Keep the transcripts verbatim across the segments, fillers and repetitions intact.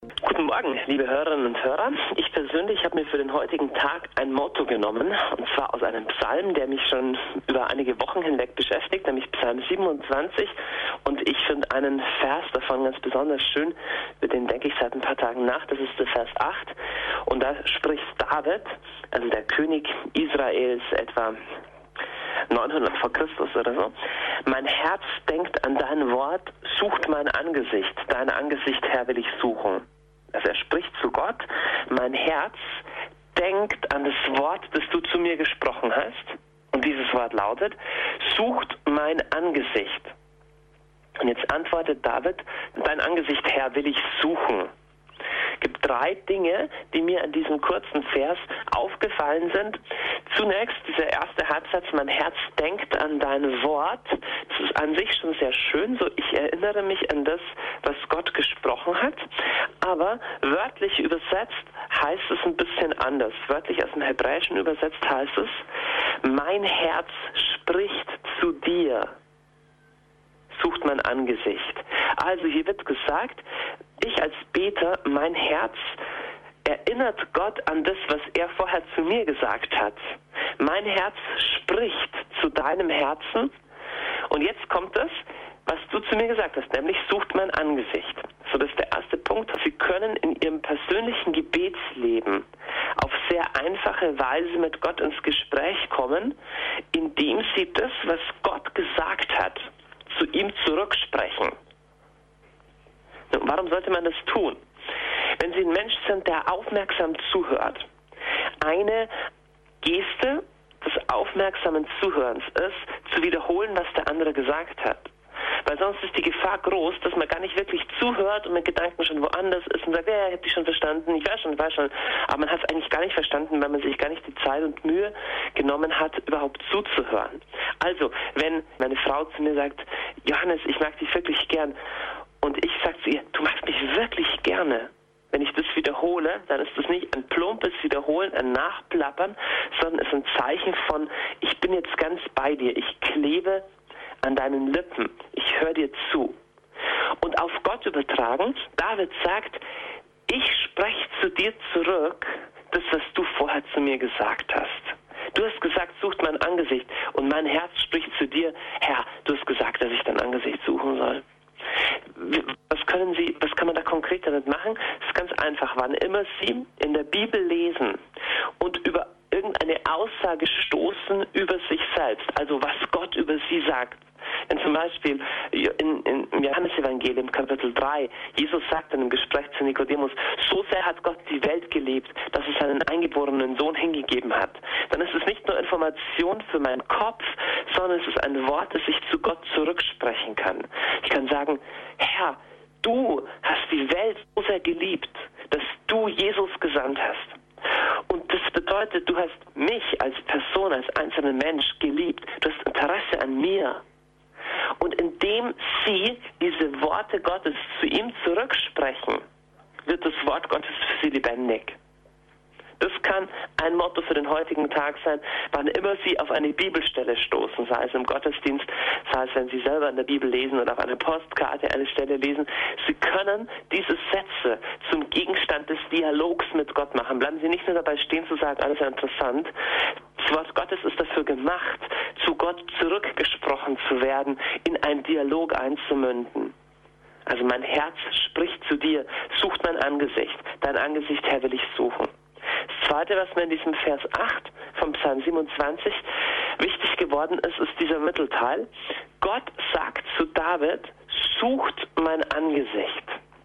Guten Morgen, liebe Hörerinnen und Hörer. Ich persönlich habe mir für den heutigen Tag ein Motto genommen, und zwar aus einem Psalm, der mich schon über einige Wochen hinweg beschäftigt, nämlich Psalm siebenundzwanzig. Und ich finde einen Vers davon ganz besonders schön, über den denke ich seit ein paar Tagen nach. Das ist der Vers acht. Und da spricht David, also der König Israels, etwa neunhundert vor Christus oder so: Mein Herz denkt an dein Wort, sucht mein Angesicht, dein Angesicht, Herr, will ich suchen. Also er spricht zu Gott: Mein Herz denkt an das Wort, das du zu mir gesprochen hast. Und dieses Wort lautet: Sucht mein Angesicht. Und jetzt antwortet David: Dein Angesicht, Herr, will ich suchen. Es gibt drei Dinge, die mir an diesem kurzen Vers aufgefallen sind. Zunächst dieser erste Halbsatz: Mein Herz denkt an dein Wort. Das ist an sich schon sehr schön. So, ich erinnere mich an das, was Gott gesprochen hat. Aber wörtlich übersetzt heißt es ein bisschen anders. Wörtlich aus dem Hebräischen übersetzt heißt es: Mein Herz spricht zu dir. Sucht mein Angesicht. Also hier wird gesagt, ich als Beter, mein Herz erinnert Gott an das, was er vorher zu mir gesagt hat. Mein Herz spricht zu deinem Herzen. Und jetzt kommt das, was du zu mir gesagt hast, nämlich sucht mein Angesicht. So, das ist der erste Punkt. Sie können in ihrem persönlichen Gebetsleben auf sehr einfache Weise mit Gott ins Gespräch kommen, indem sie das, was Gott gesagt hat, zu ihm zurücksprechen. Warum sollte man das tun? Wenn Sie ein Mensch sind, der aufmerksam zuhört, eine Geste des aufmerksamen Zuhörens ist, zu wiederholen, was der andere gesagt hat. Weil sonst ist die Gefahr groß, dass man gar nicht wirklich zuhört und mit Gedanken schon woanders ist und sagt, ja, ich habe dich schon verstanden, ich weiß schon, ich weiß schon. Aber man hat es eigentlich gar nicht verstanden, weil man sich gar nicht die Zeit und Mühe genommen hat, überhaupt zuzuhören. Also, wenn meine Frau zu mir sagt, Johannes, ich mag dich wirklich gern, und ich sage zu ihr, du magst mich wirklich gerne. Wenn ich das wiederhole, dann ist das nicht ein plumpes Wiederholen, ein Nachplappern, sondern es ist ein Zeichen von, ich bin jetzt ganz bei dir, ich klebe an deinen Lippen, ich höre dir zu. Und auf Gott übertragen, David sagt, ich spreche zu dir zurück, das, was du vorher zu mir gesagt hast. Du hast gesagt, sucht mein Angesicht, und mein Herz spricht zu dir, Herr, du hast gesagt, dass ich dein Angesicht suchen soll. Was können Sie, was kann man da konkret damit machen? Es ist ganz einfach. Wann immer Sie in der Bibel lesen und über irgendeine Aussage stoßen über sich selbst, also was Gott über Sie sagt. Wenn zum Beispiel in, in, im Johannesevangelium Kapitel drei, Jesus sagt in einem Gespräch zu Nikodemus, so sehr hat Gott die Welt geliebt, dass es seinen eingeborenen Sohn hingegeben hat. Dann ist es nicht nur Information für meinen Kopf, sondern es ist ein Wort, das ich zu Gott zurücksprechen kann. Ich kann sagen, Herr, du hast die Welt so sehr geliebt, dass du Jesus gesandt hast. Und das bedeutet, du hast mich als Person, als einzelnen Mensch geliebt. Du hast Interesse an mir. Und indem Sie diese Worte Gottes zu ihm zurücksprechen, wird das Wort Gottes für Sie lebendig. Das kann ein Motto für den heutigen Tag sein, wann immer Sie auf eine Bibelstelle stoßen, sei es im Gottesdienst, sei es, wenn Sie selber in der Bibel lesen oder auf einer Postkarte eine Stelle lesen. Sie können diese Sätze zum Gegenstand des Dialogs mit Gott machen. Bleiben Sie nicht nur dabei stehen zu sagen, alles interessant. Das Wort Gottes ist dafür gemacht, zu Gott zurückgesprochen zu werden, in einen Dialog einzumünden. Also mein Herz spricht zu dir, sucht mein Angesicht. Dein Angesicht, Herr, will ich suchen. Das Zweite, was mir in diesem Vers acht vom Psalm siebenundzwanzig wichtig geworden ist, ist dieser Mittelteil. Gott sagt zu David, sucht mein Angesicht.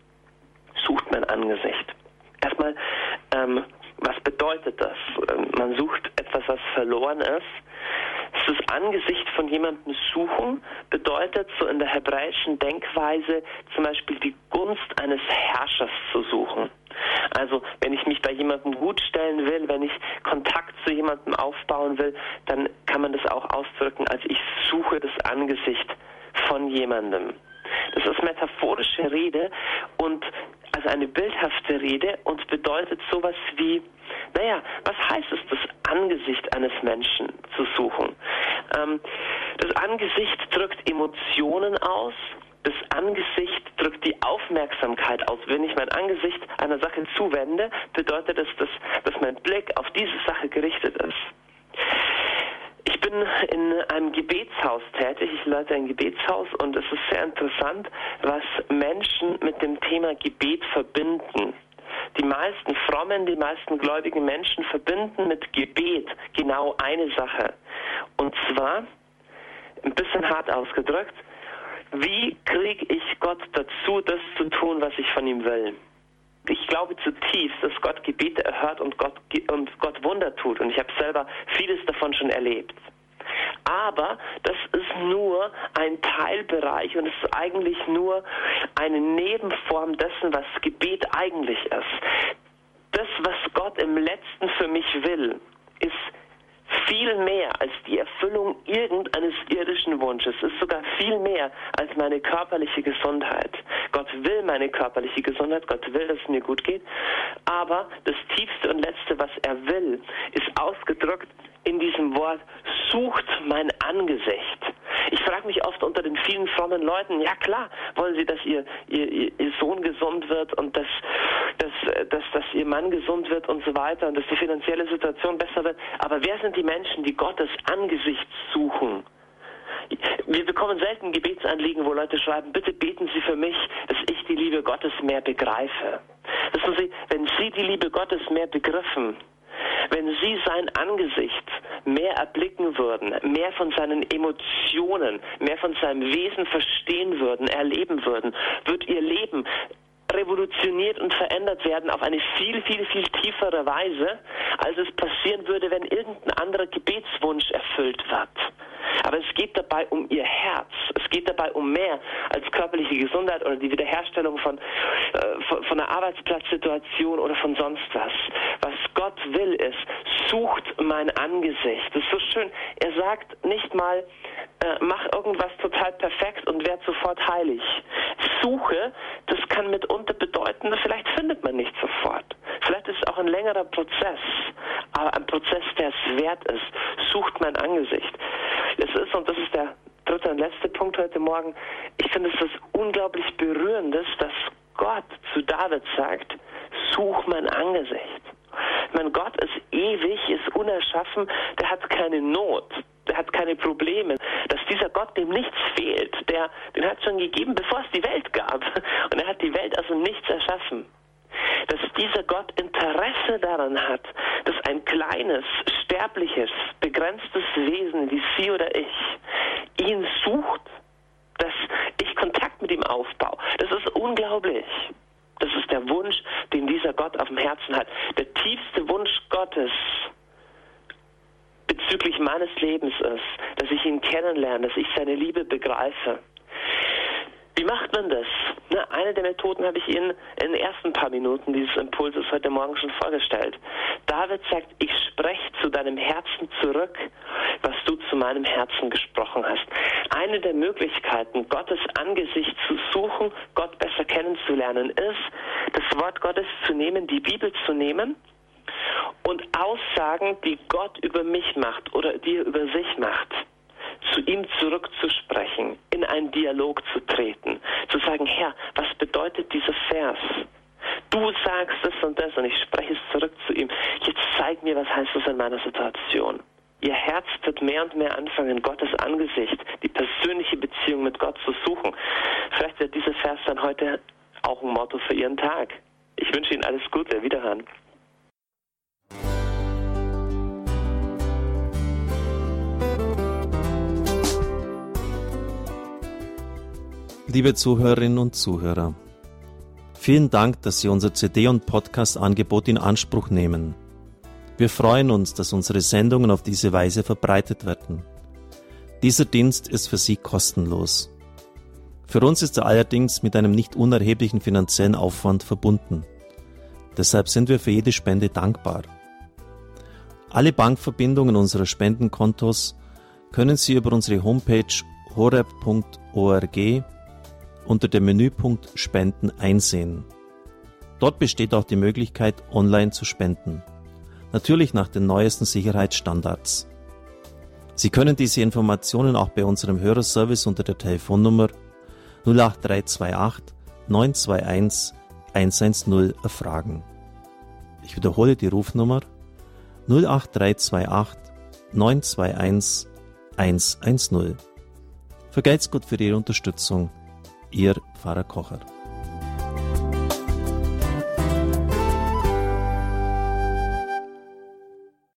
Sucht mein Angesicht. Erstmal, ähm, was bedeutet das? Man sucht etwas, was verloren ist. Das Angesicht von jemandem suchen bedeutet so in der hebräischen Denkweise zum Beispiel die Gunst eines Herrschers zu suchen. Also wenn ich mich bei jemandem gut stellen will, wenn ich Kontakt zu jemandem aufbauen will, dann kann man das auch ausdrücken, als ich suche das Angesicht von jemandem. Das ist metaphorische Rede und also eine bildhafte Rede und bedeutet sowas wie, naja, was heißt es, das Angesicht eines Menschen zu suchen? Ähm, das Angesicht drückt Emotionen aus, das Angesicht drückt die Aufmerksamkeit aus. Wenn ich mein Angesicht einer Sache zuwende, bedeutet das, dass, dass mein Blick auf diese Sache gerichtet ist. Ich bin in einem Gebetshaus tätig, ich leite ein Gebetshaus und es ist sehr interessant, was Menschen mit dem Thema Gebet verbinden. Die meisten frommen, die meisten gläubigen Menschen verbinden mit Gebet genau eine Sache. Und zwar, ein bisschen hart ausgedrückt, wie kriege ich Gott dazu, das zu tun, was ich von ihm will? Ich glaube zutiefst, dass Gott Gebete erhört und Gott, und Gott Wunder tut. Und ich habe selber vieles davon schon erlebt. Aber das ist nur ein Teilbereich und es ist eigentlich nur eine Nebenform dessen, was Gebet eigentlich ist. Das, was Gott im Letzten für mich will, ist viel mehr als die Erfüllung irgendeines irdischen Wunsches. Es ist sogar viel mehr als meine körperliche Gesundheit. Gott will meine körperliche Gesundheit, Gott will, dass es mir gut geht, aber das Tiefste und Letzte, was er will, ist ausgedrückt in diesem Wort, sucht mein Angesicht. Ich frage mich oft unter den vielen frommen Leuten, ja klar, wollen sie, dass ihr, ihr, ihr Sohn gesund wird und dass, dass, dass, dass ihr Mann gesund wird und so weiter und dass die finanzielle Situation besser wird. Aber wer sind die Menschen, die Gottes Angesicht suchen? Wir bekommen selten Gebetsanliegen, wo Leute schreiben, bitte beten Sie für mich, dass ich die Liebe Gottes mehr begreife. Wissen Sie, wenn Sie die Liebe Gottes mehr begriffen, wenn Sie sein Angesicht mehr erblicken würden, mehr von seinen Emotionen, mehr von seinem Wesen verstehen würden, erleben würden, wird Ihr Leben revolutioniert und verändert werden auf eine viel, viel, viel tiefere Weise, als es passieren würde, wenn irgendein anderer Gebetswunsch erfüllt wird. Aber es geht dabei um ihr Herz. Es geht dabei um mehr als körperliche Gesundheit oder die Wiederherstellung von, äh, von, von einer Arbeitsplatzsituation oder von sonst was. Was Gott will ist, sucht mein Angesicht. Das ist so schön. Er sagt nicht mal, äh, mach irgendwas total perfekt und werd sofort heilig. Suche, das kann mitunter bedeuten, vielleicht findet man nicht sofort. Vielleicht ist es auch ein längerer Prozess, aber ein Prozess, der es wert ist. Sucht mein Angesicht. Es ist, und das ist der dritte und letzte Punkt heute Morgen, ich finde es was unglaublich Berührendes, dass Gott zu David sagt, such mein Angesicht. Mein Gott ist ewig, ist unerschaffen, der hat keine Not, der hat keine Probleme. Dass dieser Gott, dem nichts fehlt, der, den hat es schon gegeben, bevor es die Welt gab. Und er hat die Welt also nichts erschaffen. Dass dieser Gott Interesse daran hat, dass ein kleines, sterbliches, begrenztes Wesen wie Sie oder ich ihn sucht, dass ich Kontakt mit ihm aufbaue. Das ist unglaublich. Das ist der Wunsch, den dieser Gott auf dem Herzen hat. Der tiefste Wunsch Gottes bezüglich meines Lebens ist, dass ich ihn kennenlerne, dass ich seine Liebe begreife. Wie macht man das? Na, eine der Methoden habe ich Ihnen in den ersten paar Minuten dieses Impulses heute Morgen schon vorgestellt. David sagt, ich spreche zu deinem Herzen zurück, was du zu meinem Herzen gesprochen hast. Eine der Möglichkeiten, Gottes Angesicht zu suchen, Gott besser kennenzulernen, ist, das Wort Gottes zu nehmen, die Bibel zu nehmen und Aussagen, die Gott über mich macht oder die er über sich macht, zu ihm zurückzusprechen, in einen Dialog zu treten, zu sagen, Herr, was bedeutet dieser Vers? Du sagst das und das und ich spreche es zurück zu ihm. Jetzt zeig mir, was heißt das in meiner Situation. Ihr Herz wird mehr und mehr anfangen, Gottes Angesicht, die persönliche Beziehung mit Gott zu suchen. Vielleicht wird dieser Vers dann heute auch ein Motto für Ihren Tag. Ich wünsche Ihnen alles Gute. Wiederhören. Liebe Zuhörerinnen und Zuhörer, vielen Dank, dass Sie unser C D- und Podcast-Angebot in Anspruch nehmen. Wir freuen uns, dass unsere Sendungen auf diese Weise verbreitet werden. Dieser Dienst ist für Sie kostenlos. Für uns ist er allerdings mit einem nicht unerheblichen finanziellen Aufwand verbunden. Deshalb sind wir für jede Spende dankbar. Alle Bankverbindungen unserer Spendenkontos können Sie über unsere Homepage horeb punkt org unter dem Menüpunkt Spenden einsehen. Dort besteht auch die Möglichkeit, online zu spenden. Natürlich nach den neuesten Sicherheitsstandards. Sie können diese Informationen auch bei unserem Hörerservice unter der Telefonnummer null acht drei zwei acht neun zwei eins eins eins null erfragen. Ich wiederhole die Rufnummer null acht drei zwei acht neun zwei eins eins eins null. Vergelt's Gott für Ihre Unterstützung. Ihr Pfarrer Kocher.